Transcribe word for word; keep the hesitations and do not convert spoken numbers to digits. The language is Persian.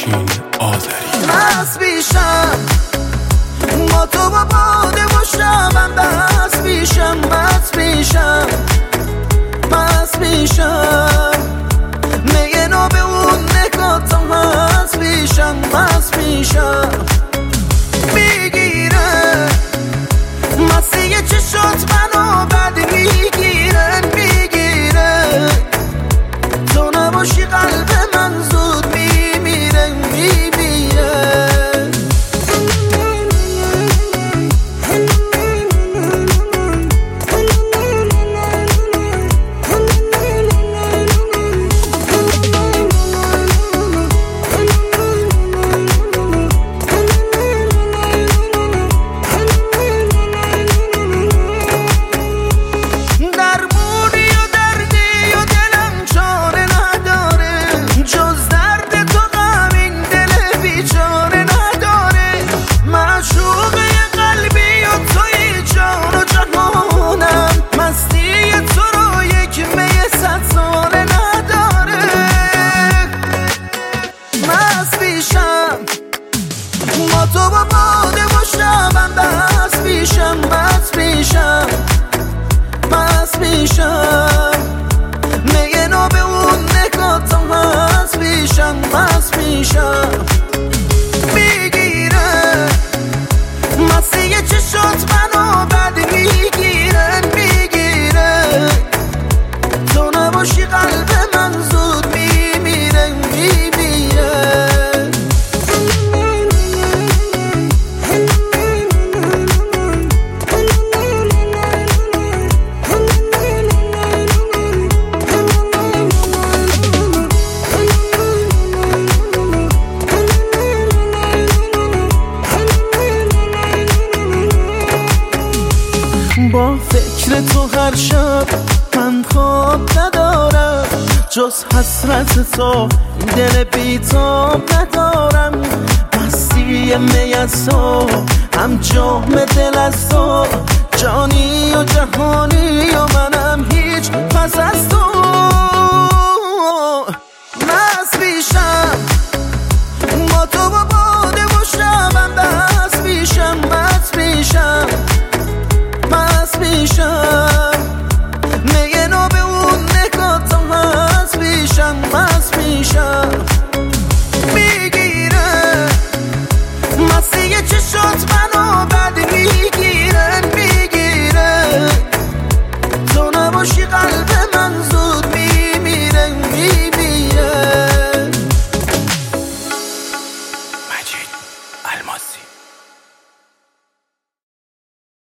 افشین آذری. مست میشم با تو با باده و شبم، بس میشم مست میشم مست میشم میگه نو به اون نگاتم، مست میشم مست میشم میگیره مسیح چشات منو بد میگیره میگیره تو نباشی قلب من زود میمیره میمیره. با تو با باده و شبم، بس میشم بس میشم بس میشم میگه نو به اون نگاتم، بس میشم بس میشم میگیره مسیح چشات منو بد میگیره میگیره تو نباشی قلب من زود میمیره میمیره. با فکر تو هر شب من خواب ندارم، جز حسرت تو دل بیتاب ندارم. مستی می از تو هم جام دل از تو، جانی و جهانی و منم هیچ پس از تو.